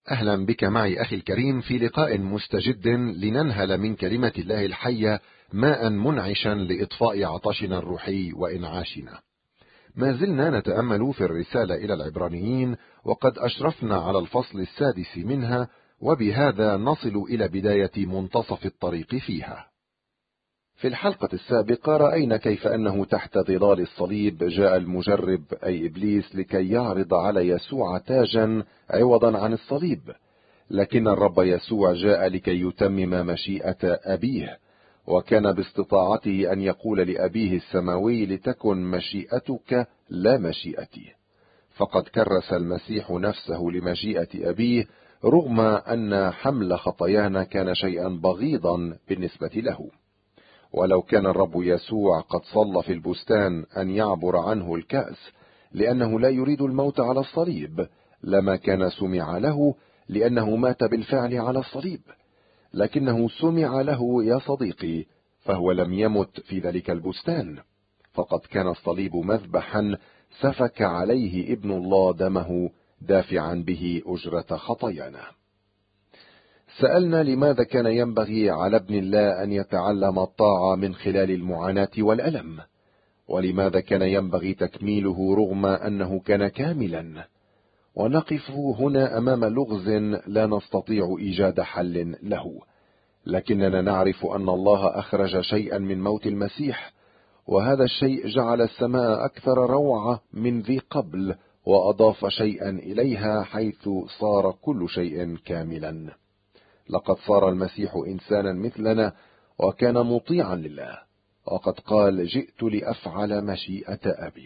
أهلا بك معي أخي الكريم في لقاء مستجد لننهل من كلمة الله الحية ماء منعشا لإطفاء عطشنا الروحي وإنعاشنا. ما زلنا نتأمل في الرسالة إلى العبرانيين، وقد أشرفنا على الفصل السادس منها، وبهذا نصل إلى بداية منتصف الطريق فيها. في الحلقة السابقة رأينا كيف أنه تحت ظلال الصليب جاء المجرب أي إبليس لكي يعرض على يسوع تاجا عوضا عن الصليب، لكن الرب يسوع جاء لكي يتمم مشيئة أبيه، وكان باستطاعته أن يقول لأبيه السماوي: لتكن مشيئتك لا مشيئتي. فقد كرس المسيح نفسه لمشيئة أبيه، رغم أن حمل خطايانا كان شيئا بغيضا بالنسبة له. ولو كان الرب يسوع قد صلى في البستان أن يعبر عنه الكأس لأنه لا يريد الموت على الصليب، لما كان سمع له، لأنه مات بالفعل على الصليب. لكنه سمع له يا صديقي، فهو لم يمت في ذلك البستان، فقد كان الصليب مذبحا سفك عليه ابن الله دمه دافعا به أجرة خطايانا. سألنا لماذا كان ينبغي على ابن الله أن يتعلم الطاعة من خلال المعاناة والألم، ولماذا كان ينبغي تكميله رغم أنه كان كاملا. ونقف هنا أمام لغز لا نستطيع إيجاد حل له، لكننا نعرف أن الله أخرج شيئا من موت المسيح، وهذا الشيء جعل السماء أكثر روعة من ذي قبل، وأضاف شيئا إليها حيث صار كل شيء كاملا. لقد صار المسيح إنسانا مثلنا، وكان مطيعا لله، وقد قال: جئت لأفعل مشيئة أبي.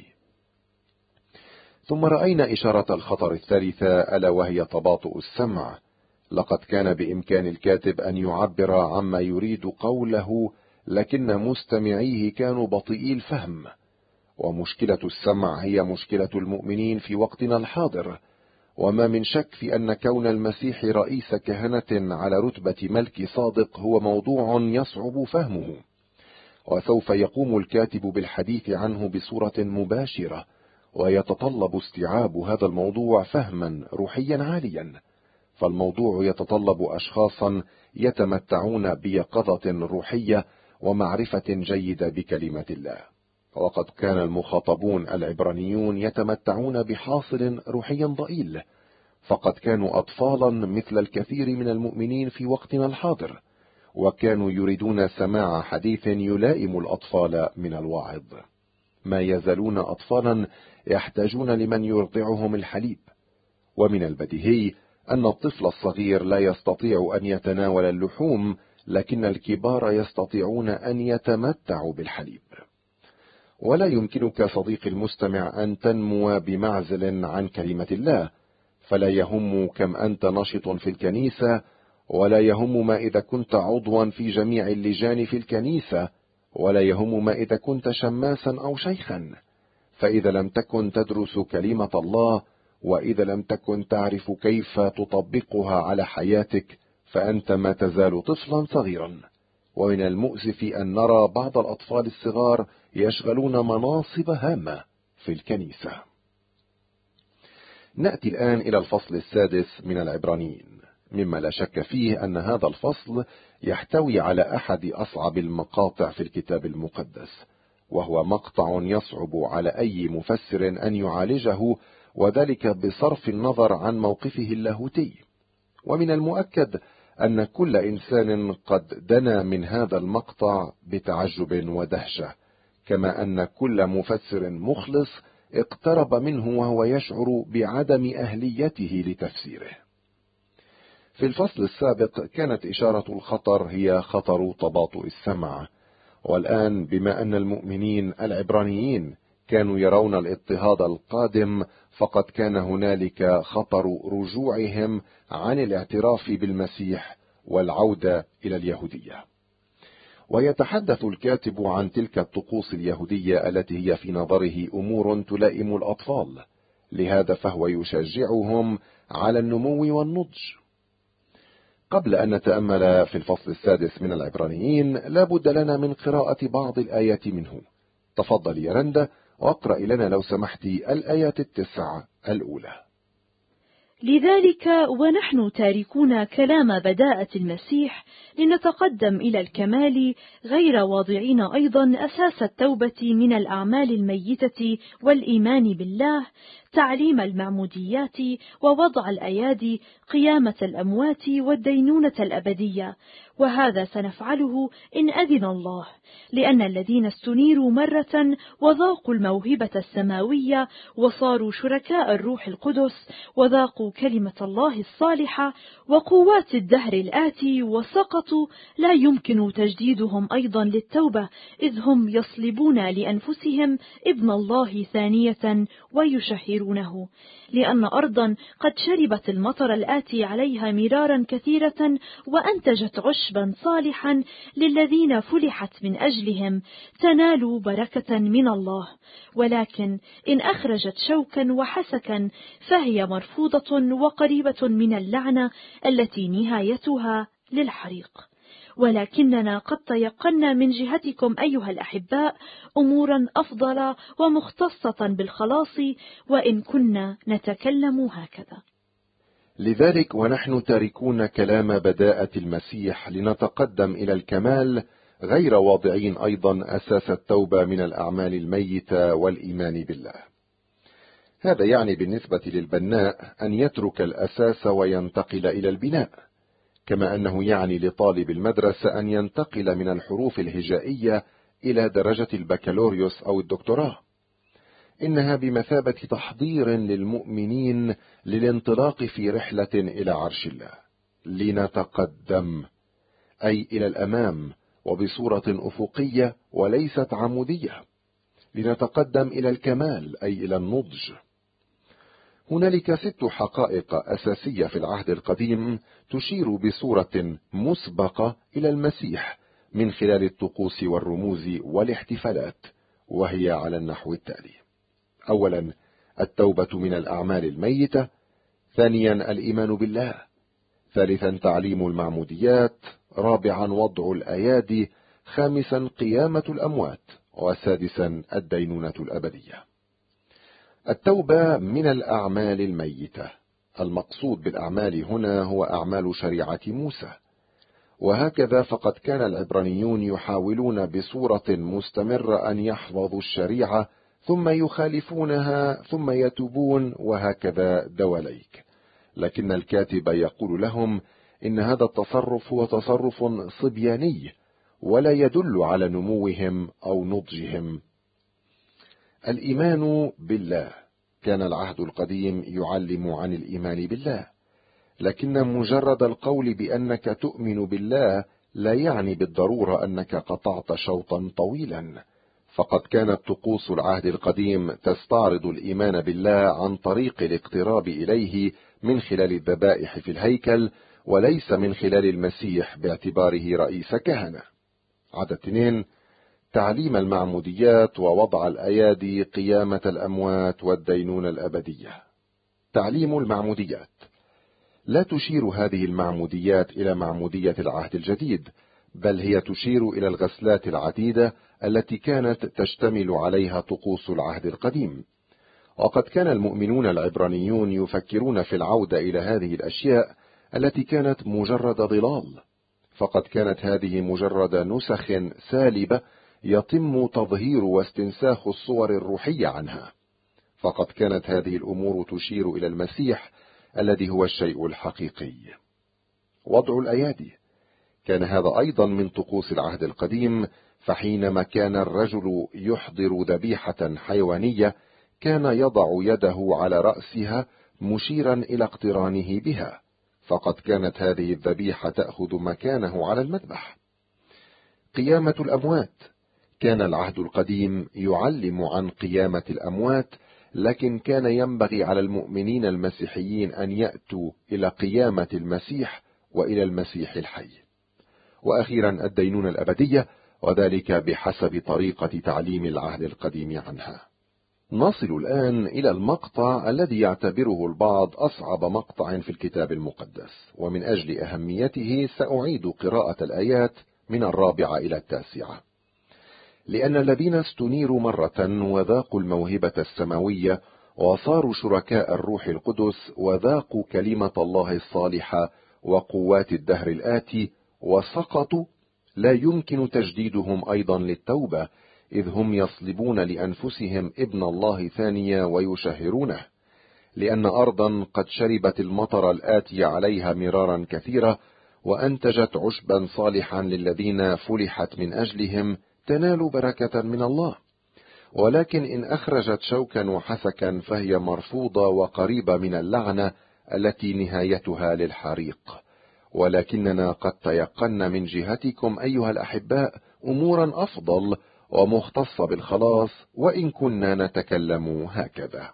ثم رأينا إشارة الخطر الثالثة، ألا وهي تباطؤ السمع. لقد كان بإمكان الكاتب أن يعبر عما يريد قوله، لكن مستمعيه كانوا بطيئي الفهم. ومشكلة السمع هي مشكلة المؤمنين في وقتنا الحاضر، وما من شك في أن كون المسيح رئيس كهنة على رتبة ملك صادق هو موضوع يصعب فهمه، وسوف يقوم الكاتب بالحديث عنه بصورة مباشرة، ويتطلب استيعاب هذا الموضوع فهما روحيا عاليا. فالموضوع يتطلب أشخاصا يتمتعون بيقظة روحية ومعرفة جيدة بكلمة الله، وقد كان المخاطبون العبرانيون يتمتعون بحاصل روحي ضئيل، فقد كانوا أطفالا مثل الكثير من المؤمنين في وقتنا الحاضر، وكانوا يريدون سماع حديث يلائم الأطفال من الواعظ. ما يزالون أطفالا يحتاجون لمن يرضعهم الحليب، ومن البديهي أن الطفل الصغير لا يستطيع أن يتناول اللحوم، لكن الكبار يستطيعون أن يتمتعوا بالحليب. ولا يمكنك صديقي المستمع أن تنمو بمعزل عن كلمة الله، فلا يهم كم أنت نشط في الكنيسة، ولا يهم ما إذا كنت عضوا في جميع اللجان في الكنيسة، ولا يهم ما إذا كنت شماسا أو شيخا. فإذا لم تكن تدرس كلمة الله، وإذا لم تكن تعرف كيف تطبقها على حياتك، فأنت ما تزال طفلا صغيرا. ومن المؤسف أن نرى بعض الأطفال الصغار يشغلون مناصب هامة في الكنيسة. نأتي الآن إلى الفصل السادس من العبرانيين، مما لا شك فيه أن هذا الفصل يحتوي على أحد أصعب المقاطع في الكتاب المقدس، وهو مقطع يصعب على أي مفسر أن يعالجه، وذلك بصرف النظر عن موقفه اللاهوتي. ومن المؤكد أن كل إنسان قد دنا من هذا المقطع بتعجب ودهشة، كما أن كل مفسر مخلص اقترب منه وهو يشعر بعدم أهليته لتفسيره. في الفصل السابق كانت إشارة الخطر هي خطر تباطؤ السمع، والآن بما أن المؤمنين العبرانيين كانوا يرون الاضطهاد القادم، فقد كان هنالك خطر رجوعهم عن الاعتراف بالمسيح والعودة إلى اليهودية. ويتحدث الكاتب عن تلك الطقوس اليهودية التي هي في نظره أمور تلائم الأطفال، لهذا فهو يشجعهم على النمو والنضج. قبل أن نتأمل في الفصل السادس من العبرانيين، لا بد لنا من قراءة بعض الآيات منه. تفضل يا رندا واقرأ لنا لو سمحت الآيات 9 الأولى. لذلك ونحن تاركون كلام بداءة المسيح لنتقدم إلى الكمال، غير واضعين أيضا أساس التوبة من الأعمال الميتة والإيمان بالله، تعليم المعموديات ووضع الأيادي، قيامة الأموات والدينونة الأبدية. وهذا سنفعله إن أذن الله، لأن الذين استنيروا مرة وذاقوا الموهبة السماوية وصاروا شركاء الروح القدس وذاقوا كلمة الله الصالحة وقوات الدهر الآتي وسقطوا، لا يمكن تجديدهم أيضا للتوبة، إذ هم يصلبون لأنفسهم ابن الله ثانية ويشهرونه، لأن أرضا قد شربت المطر الآتي عليها مرارا كثيرة وأنتجت عشبا صالحا للذين فلحت من أجلهم، تنالوا بركة من الله. ولكن إن أخرجت شوكا وحسكا فهي مرفوضة وقريبة من اللعنة التي نهايتها للحريق. ولكننا قد تيقنا من جهتكم أيها الأحباء أمورا أفضل ومختصة بالخلاص، وإن كنا نتكلم هكذا. لذلك ونحن تاركون كلام بداءة المسيح لنتقدم إلى الكمال، غير واضعين أيضا أساس التوبة من الأعمال الميتة والإيمان بالله. هذا يعني بالنسبة للبناء أن يترك الأساس وينتقل إلى البناء، كما أنه يعني لطالب المدرسة أن ينتقل من الحروف الهجائية إلى درجة البكالوريوس أو الدكتوراه. إنها بمثابة تحضير للمؤمنين للانطلاق في رحلة إلى عرش الله، لنتقدم أي إلى الأمام وبصورة أفقية وليست عمودية، لنتقدم إلى الكمال أي إلى النضج. هنالك 6 حقائق أساسية في العهد القديم تشير بصورة مسبقة إلى المسيح من خلال الطقوس والرموز والاحتفالات، وهي على النحو التالي: أولا التوبة من الأعمال الميتة، ثانيا الإيمان بالله، ثالثا تعليم المعموديات، رابعا وضع الأيادي، خامسا قيامة الأموات، وسادسا الدينونة الأبدية. التوبة من الأعمال الميتة، المقصود بالأعمال هنا هو أعمال شريعة موسى، وهكذا فقد كان العبرانيون يحاولون بصورة مستمرة أن يحفظوا الشريعة ثم يخالفونها ثم يتوبون، وهكذا دواليك. لكن الكاتب يقول لهم إن هذا التصرف هو تصرف صبياني ولا يدل على نموهم أو نضجهم. الإيمان بالله، كان العهد القديم يعلم عن الإيمان بالله، لكن مجرد القول بأنك تؤمن بالله لا يعني بالضرورة أنك قطعت شوطا طويلا، فقد كانت طقوس العهد القديم تستعرض الإيمان بالله عن طريق الاقتراب إليه من خلال الذبائح في الهيكل، وليس من خلال المسيح باعتباره رئيس كهنة. عدد 2 تعليم المعموديات ووضع الأيادي، قيامة الأموات والدينونة الأبدية. تعليم المعموديات، لا تشير هذه المعموديات إلى معمودية العهد الجديد، بل هي تشير إلى الغسلات العديدة التي كانت تشتمل عليها طقوس العهد القديم. وقد كان المؤمنون العبرانيون يفكرون في العودة إلى هذه الأشياء التي كانت مجرد ضلال، فقد كانت هذه مجرد نسخ سالبة يتم تظهير واستنساخ الصور الروحية عنها، فقد كانت هذه الأمور تشير إلى المسيح الذي هو الشيء الحقيقي. وضع الأيادي، كان هذا أيضا من طقوس العهد القديم، فحينما كان الرجل يحضر ذبيحة حيوانية كان يضع يده على رأسها مشيرا إلى اقترانه بها، فقد كانت هذه الذبيحة تأخذ مكانه على المذبح. قيامة الأموات، كان العهد القديم يعلم عن قيامة الأموات، لكن كان ينبغي على المؤمنين المسيحيين أن يأتوا إلى قيامة المسيح وإلى المسيح الحي. وأخيرا الدينونة الأبدية، وذلك بحسب طريقة تعليم العهد القديم عنها. نصل الآن إلى المقطع الذي يعتبره البعض أصعب مقطع في الكتاب المقدس، ومن أجل أهميته سأعيد قراءة الآيات من 4 إلى 9. لأن الذين استنيروا مرة وذاقوا الموهبة السماوية وصاروا شركاء الروح القدس وذاقوا كلمة الله الصالحة وقوات الدهر الآتي وسقطوا، لا يمكن تجديدهم أيضا للتوبة، إذ هم يصلبون لأنفسهم ابن الله ثانية ويشهرونه، لأن أرضا قد شربت المطر الآتي عليها مرارا كثيرة وأنتجت عشبا صالحا للذين فلحت من أجلهم تنال بركة من الله. ولكن إن أخرجت شوكا وحسكا فهي مرفوضة وقريبة من اللعنة التي نهايتها للحريق. ولكننا قد تيقنا من جهتكم أيها الأحباء أمورا أفضل ومختصة بالخلاص، وإن كنا نتكلم هكذا.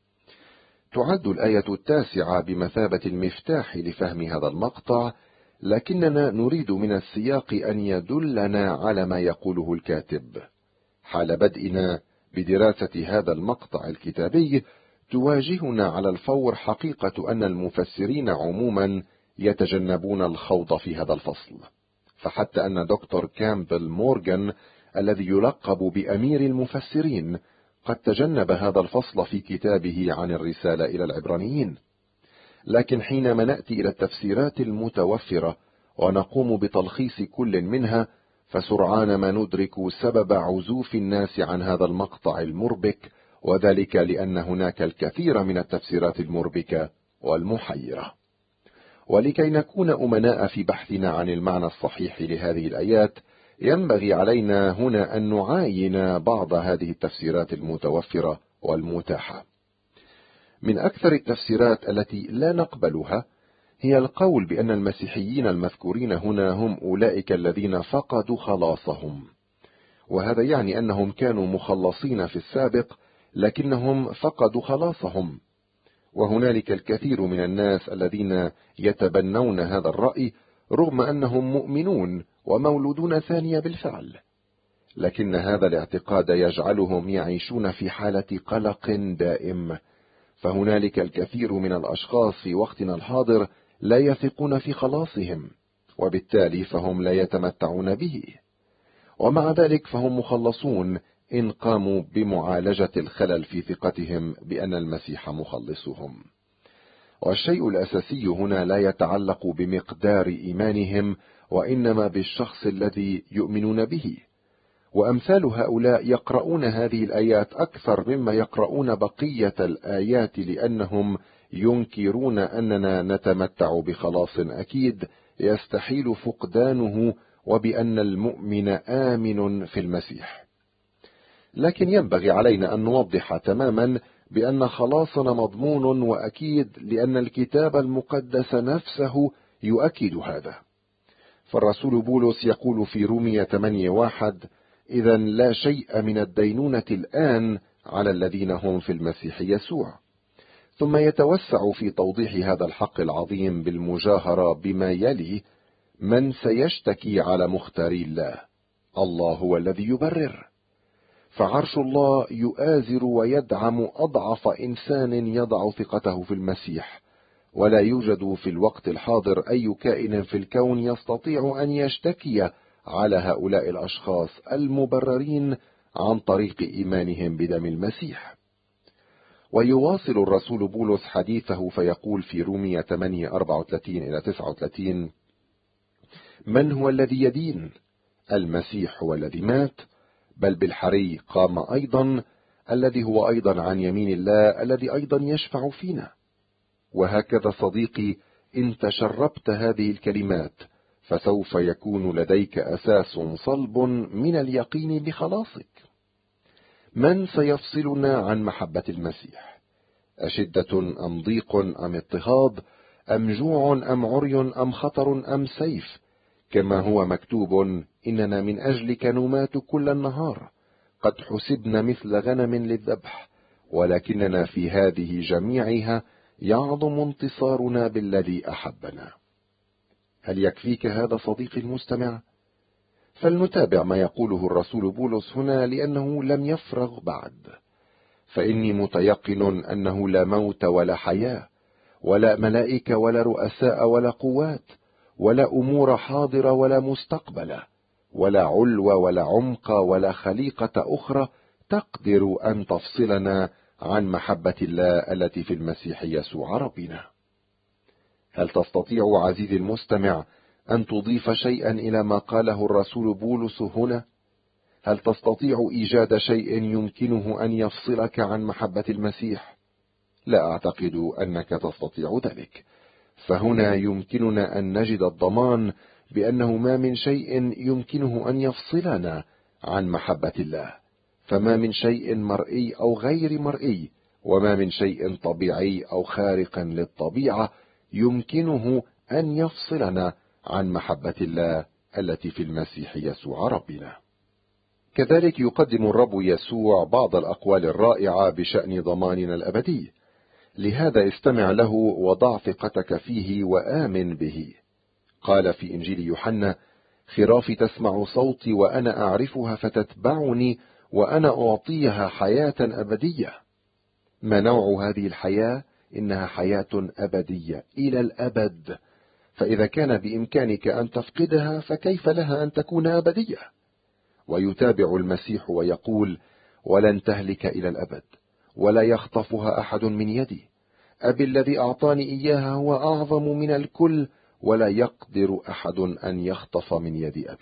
تعد الآية 9 بمثابة المفتاح لفهم هذا المقطع، لكننا نريد من السياق أن يدلنا على ما يقوله الكاتب. حال بدئنا بدراسة هذا المقطع الكتابي تواجهنا على الفور حقيقة أن المفسرين عموما يتجنبون الخوض في هذا الفصل، فحتى أن دكتور كامبل مورغان الذي يلقب بأمير المفسرين قد تجنب هذا الفصل في كتابه عن الرسالة إلى العبرانيين. لكن حينما نأتي إلى التفسيرات المتوفرة ونقوم بتلخيص كل منها، فسرعان ما ندرك سبب عزوف الناس عن هذا المقطع المربك، وذلك لأن هناك الكثير من التفسيرات المربكة والمحيرة. ولكي نكون أمناء في بحثنا عن المعنى الصحيح لهذه الآيات، ينبغي علينا هنا أن نعاين بعض هذه التفسيرات المتوفرة والمتاحة. من أكثر التفسيرات التي لا نقبلها هي القول بأن المسيحيين المذكورين هنا هم أولئك الذين فقدوا خلاصهم، وهذا يعني أنهم كانوا مخلصين في السابق لكنهم فقدوا خلاصهم. وهنالك الكثير من الناس الذين يتبنون هذا الرأي رغم أنهم مؤمنون ومولودون ثانية بالفعل، لكن هذا الاعتقاد يجعلهم يعيشون في حالة قلق دائم. فهنالك الكثير من الأشخاص في وقتنا الحاضر لا يثقون في خلاصهم، وبالتالي فهم لا يتمتعون به، ومع ذلك فهم مخلصون إن قاموا بمعالجة الخلل في ثقتهم بأن المسيح مخلصهم. والشيء الأساسي هنا لا يتعلق بمقدار إيمانهم، وإنما بالشخص الذي يؤمنون به. وأمثال هؤلاء يقرؤون هذه الآيات أكثر مما يقرؤون بقية الآيات، لأنهم ينكرون أننا نتمتع بخلاص أكيد يستحيل فقدانه، وبأن المؤمن آمن في المسيح. لكن ينبغي علينا أن نوضح تماما بأن خلاصنا مضمون وأكيد، لأن الكتاب المقدس نفسه يؤكد هذا. فالرسول بولس يقول في رومية 8:1: إذا لا شيء من الدينونة الآن على الذين هم في المسيح يسوع. ثم يتوسع في توضيح هذا الحق العظيم بالمجاهرة بما يلي: من سيشتكي على مختاري الله؟ الله هو الذي يبرر. فعرش الله يؤازر ويدعم أضعف إنسان يضع ثقته في المسيح، ولا يوجد في الوقت الحاضر أي كائن في الكون يستطيع أن يشتكي على هؤلاء الأشخاص المبررين عن طريق إيمانهم بدم المسيح. ويواصل الرسول بولس حديثه فيقول في رومية 8:34-39: من هو الذي يدين؟ المسيح هو الذي مات، بل بالحري قام أيضا، الذي هو أيضا عن يمين الله، الذي أيضا يشفع فينا. وهكذا صديقي، إن تشربت هذه الكلمات فسوف يكون لديك أساس صلب من اليقين بخلاصك. من سيفصلنا عن محبة المسيح؟ أشدة أم ضيق أم اضطهاد أم جوع أم عري أم خطر أم سيف؟ كما هو مكتوب: إننا من أجلك نمات كل النهار، قد حسبنا مثل غنم للذبح، ولكننا في هذه جميعها يعظم انتصارنا بالذي أحبنا. هل يكفيك هذا صديقي المستمع؟ فلنتابع ما يقوله الرسول بولس هنا، لأنه لم يفرغ بعد. فإني متيقن أنه لا موت ولا حياة ولا ملائكة ولا رؤساء ولا قوات ولا أمور حاضرة ولا مستقبلة ولا علو ولا عمق ولا خليقة أخرى تقدر أن تفصلنا عن محبة الله التي في المسيح يسوع ربنا. هل تستطيع عزيزي المستمع أن تضيف شيئا إلى ما قاله الرسول بولس هنا؟ هل تستطيع إيجاد شيء يمكنه أن يفصلك عن محبة المسيح؟ لا أعتقد أنك تستطيع ذلك، فهنا يمكننا أن نجد الضمان بأنه ما من شيء يمكنه أن يفصلنا عن محبة الله، فما من شيء مرئي أو غير مرئي، وما من شيء طبيعي أو خارق للطبيعة يمكنه أن يفصلنا عن محبة الله التي في المسيح يسوع ربنا. كذلك يقدم الرب يسوع بعض الأقوال الرائعة بشأن ضماننا الأبدي، لهذا استمع له وضع ثقتك فيه وآمن به. قال في إنجيل يوحنا: خرافي تسمع صوتي وأنا أعرفها فتتبعني وأنا أعطيها حياة أبدية. ما نوع هذه الحياة؟ إنها حياة أبدية إلى الأبد، فإذا كان بإمكانك أن تفقدها فكيف لها أن تكون أبدية؟ ويتابع المسيح ويقول: ولن تهلك إلى الأبد، ولا يخطفها أحد من يدي. أبي الذي أعطاني إياها هو أعظم من الكل، ولا يقدر أحد أن يخطف من يد أبي.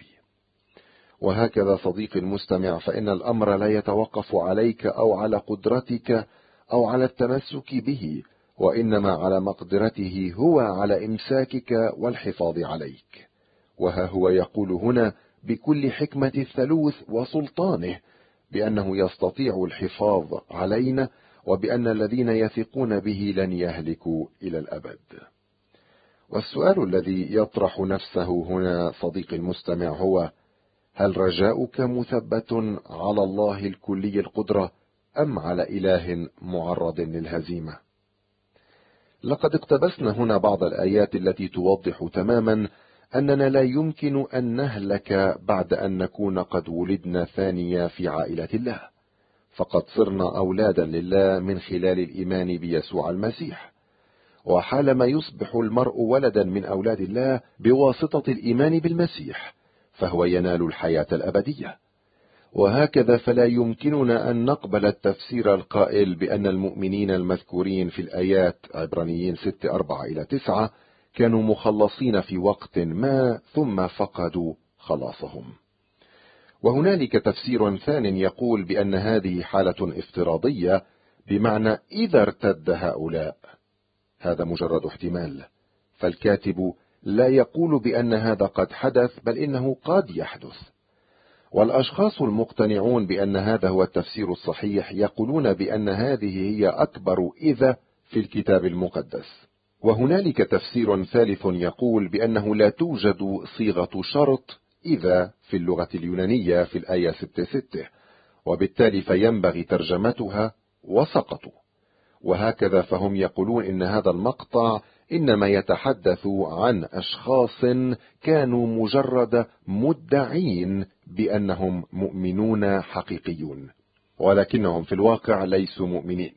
وهكذا صديقي المستمع، فإن الأمر لا يتوقف عليك أو على قدرتك أو على التمسك به، وإنما على مقدرته هو على إمساكك والحفاظ عليك. وها هو يقول هنا بكل حكمة الثالوث وسلطانه بأنه يستطيع الحفاظ علينا، وبأن الذين يثقون به لن يهلكوا إلى الأبد. والسؤال الذي يطرح نفسه هنا صديقي المستمع هو: هل رجاؤك مثبت على الله الكلي القدرة أم على إله معرض للهزيمة؟ لقد اقتبسنا هنا بعض الآيات التي توضح تماما أننا لا يمكن أن نهلك بعد أن نكون قد ولدنا ثانية في عائلة الله، فقد صرنا أولادا لله من خلال الإيمان بيسوع المسيح. وحالما يصبح المرء ولدا من أولاد الله بواسطة الإيمان بالمسيح، فهو ينال الحياة الأبدية. وهكذا فلا يمكننا أن نقبل التفسير القائل بأن المؤمنين المذكورين في الآيات عبرانيين 6:4-9 كانوا مخلصين في وقت ما ثم فقدوا خلاصهم. وهنالك تفسير ثان يقول بأن هذه حالة افتراضية، بمعنى إذا ارتد هؤلاء. هذا مجرد احتمال، فالكاتب لا يقول بأن هذا قد حدث، بل إنه قد يحدث. والأشخاص المقتنعون بأن هذا هو التفسير الصحيح يقولون بأن هذه هي أكبر إذا في الكتاب المقدس. وهنالك تفسير ثالث يقول بأنه لا توجد صيغة شرط إذا في اللغة اليونانية في الآية 6:6، وبالتالي فينبغي ترجمتها وسقطوا. وهكذا فهم يقولون إن هذا المقطع إنما يتحدث عن أشخاص كانوا مجرد مدعين بأنهم مؤمنون حقيقيون، ولكنهم في الواقع ليسوا مؤمنين.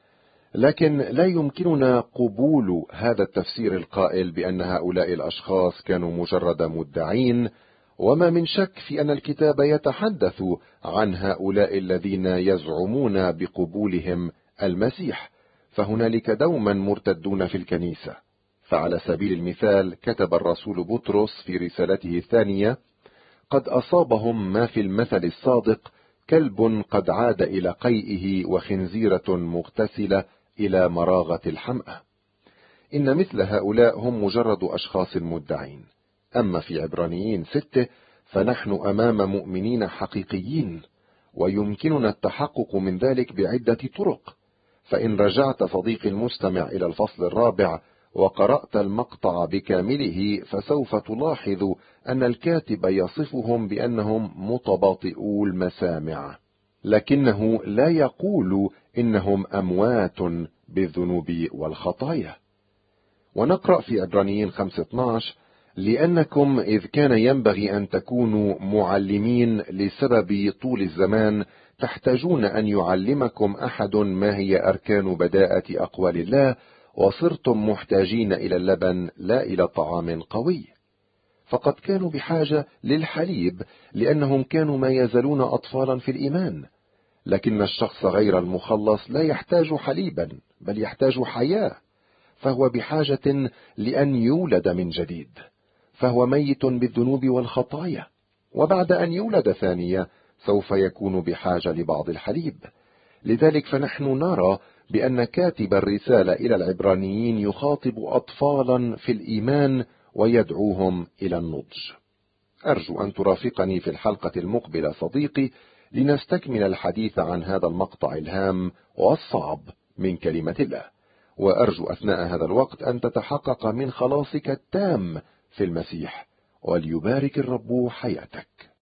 لكن لا يمكننا قبول هذا التفسير القائل بأن هؤلاء الأشخاص كانوا مجرد مدعين، وما من شك في أن الكتاب يتحدث عن هؤلاء الذين يزعمون بقبولهم المسيح، فهنالك دوما مرتدون في الكنيسة. فعلى سبيل المثال كتب الرسول بطرس في رسالته الثانية: قد أصابهم ما في المثل الصادق، كلب قد عاد إلى قيئه وخنزيرة مغتسلة إلى مراغة الحمأة. إن مثل هؤلاء هم مجرد أشخاص مدعين. أما في عبرانيين 6 فنحن أمام مؤمنين حقيقيين، ويمكننا التحقق من ذلك بعدة طرق. فإن رجعت صديقي المستمع إلى الفصل 4 وقرأت المقطع بكامله، فسوف تلاحظ أن الكاتب يصفهم بأنهم متباطئو المسامع، لكنه لا يقول إنهم أموات بالذنوب والخطايا. ونقرأ في عبرانيين 5:12: لأنكم إذ كان ينبغي أن تكونوا معلمين لسبب طول الزمان، تحتاجون أن يعلمكم أحد ما هي أركان بداءة أقوال الله، وصرتم محتاجين إلى اللبن لا إلى طعام قوي. فقد كانوا بحاجة للحليب، لأنهم كانوا ما يزالون أطفالا في الإيمان. لكن الشخص غير المخلص لا يحتاج حليبا، بل يحتاج حياة، فهو بحاجة لأن يولد من جديد، فهو ميت بالذنوب والخطايا، وبعد أن يولد ثانية سوف يكون بحاجة لبعض الحليب. لذلك فنحن نرى بأن كاتب الرسالة إلى العبرانيين يخاطب أطفالا في الإيمان ويدعوهم إلى النضج. أرجو أن ترافقني في الحلقة المقبلة صديقي، لنستكمل الحديث عن هذا المقطع الهام والصعب من كلمة الله، وأرجو أثناء هذا الوقت أن تتحقق من خلاصك التام في المسيح، وليبارك الرب حياتك.